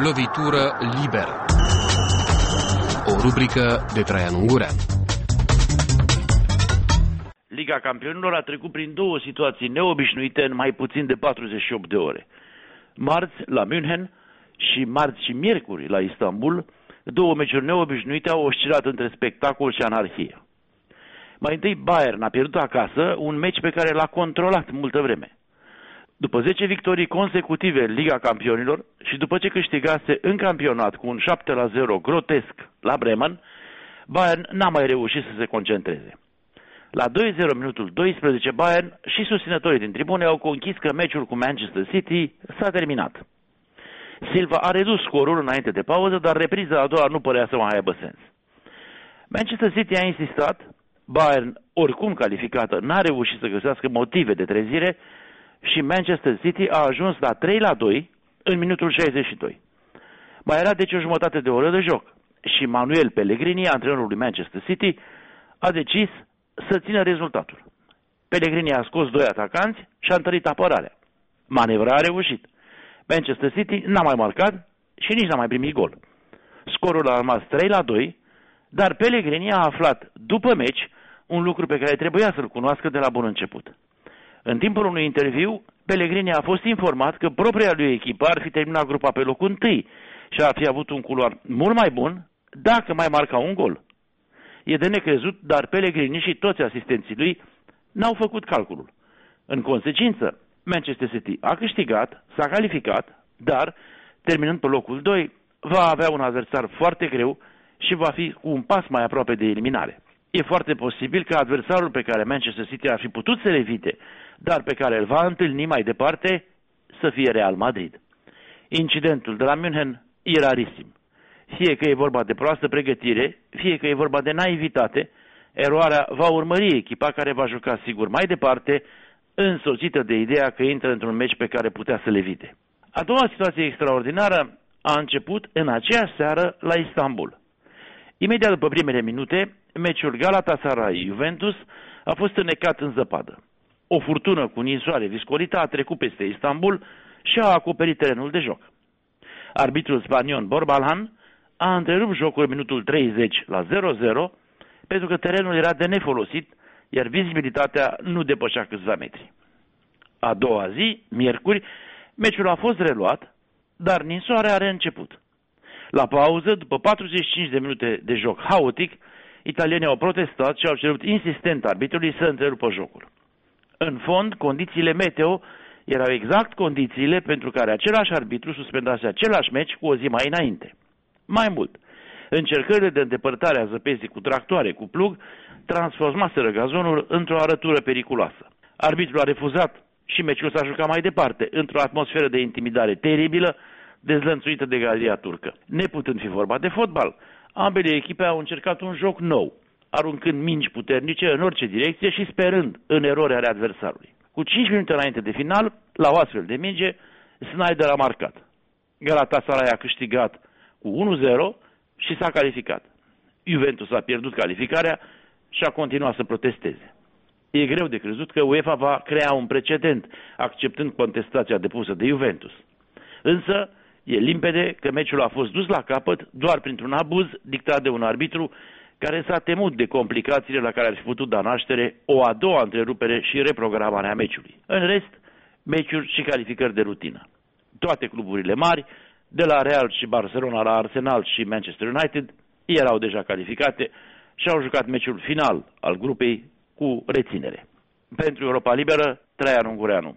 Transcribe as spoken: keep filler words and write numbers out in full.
Lovitură liberă. O rubrică de Traian Ungureanu. Liga Campionilor a trecut prin două situații neobișnuite în mai puțin de patruzeci și opt de ore. Marți la München și marți și miercuri la Istanbul, două meciuri neobișnuite au oscilat între spectacol și anarhie. Mai întâi Bayern a pierdut acasă un meci pe care l-a controlat multă vreme. După zece victorii consecutive în Liga Campionilor și după ce câștigase în campionat cu un șapte la zero grotesc la Bremen, Bayern n-a mai reușit să se concentreze. La doi zero minutul doisprezece, Bayern și susținătorii din tribune au conchis că meciul cu Manchester City s-a terminat. Silva a redus scorul înainte de pauză, dar repriza a doua nu părea să mai aibă sens. Manchester City a insistat, Bayern, oricum calificată, n-a reușit să găsească motive de trezire și Manchester City a ajuns la trei la doi în minutul șaizeci și doi. Mai era deci o jumătate de oră de joc și Manuel Pellegrini, antrenorul lui Manchester City, a decis să țină rezultatul. Pellegrini a scos doi atacanți și a întărit apărarea. Manevra a reușit. Manchester City n-a mai marcat și nici n-a mai primit gol. Scorul a rămas trei la doi, dar Pellegrini a aflat după meci un lucru pe care trebuia să-l cunoască de la bun început. În timpul unui interviu, Pellegrini a fost informat că propria lui echipă ar fi terminat grupa pe locul întâi și ar fi avut un culoar mult mai bun dacă mai marca un gol. E de necrezut, dar Pellegrini și toți asistenții lui n-au făcut calculul. În consecință, Manchester City a câștigat, s-a calificat, dar, terminând pe locul doi, va avea un adversar foarte greu și va fi cu un pas mai aproape de eliminare. E foarte posibil ca adversarul pe care Manchester City ar fi putut să-l evite, dar pe care îl va întâlni mai departe, să fie Real Madrid. Incidentul de la München e rarisim. Fie că e vorba de proastă pregătire, fie că e vorba de naivitate, eroarea va urmări echipa care va juca sigur mai departe, însoțită de ideea că intră într-un meci pe care putea să-l evite. A doua situație extraordinară a început în aceeași seară la Istanbul. Imediat după primele minute, meciul Galatasaray-Juventus a fost înnecat în zăpadă. O furtună cu ninsoare viscolită a trecut peste Istanbul și a acoperit terenul de joc. Arbitrul spaniol Borbalhan a întrerupt jocul în minutul treizeci la zero zero pentru că terenul era de nefolosit, iar vizibilitatea nu depășea câțiva metri. A doua zi, miercuri, meciul a fost reluat, dar ninsoarea a reînceput. La pauză, după patruzeci și cinci de minute de joc haotic, italienii au protestat și au cerut insistent arbitrului să întrerupă jocul. În fond, condițiile meteo erau exact condițiile pentru care același arbitru suspendase același meci cu o zi mai înainte. Mai mult, încercările de îndepărtare a zăpezii cu tractoare cu plug transformaseră gazonul într-o arătură periculoasă. Arbitrul a refuzat și meciul s-a jucat mai departe, într-o atmosferă de intimidare teribilă, dezlănțuită de galeria turcă. Neputând fi vorba de fotbal, ambele echipe au încercat un joc nou, aruncând mingi puternice în orice direcție și sperând în eroarea adversarului. Cu cinci minute înainte de final, la o astfel de minge, Sneijder a marcat. Galatasaray a câștigat cu unu zero și s-a calificat. Juventus a pierdut calificarea și a continuat să protesteze. E greu de crezut că UEFA va crea un precedent, acceptând contestația depusă de Juventus. Însă, e limpede că meciul a fost dus la capăt doar printr-un abuz dictat de un arbitru care s-a temut de complicațiile la care ar fi putut da naștere o a doua întrerupere și reprogramare a meciului. În rest, meciuri și calificări de rutină. Toate cluburile mari, de la Real și Barcelona la Arsenal și Manchester United, erau deja calificate și au jucat meciul final al grupei cu reținere. Pentru Europa Liberă, Traian Ungureanu.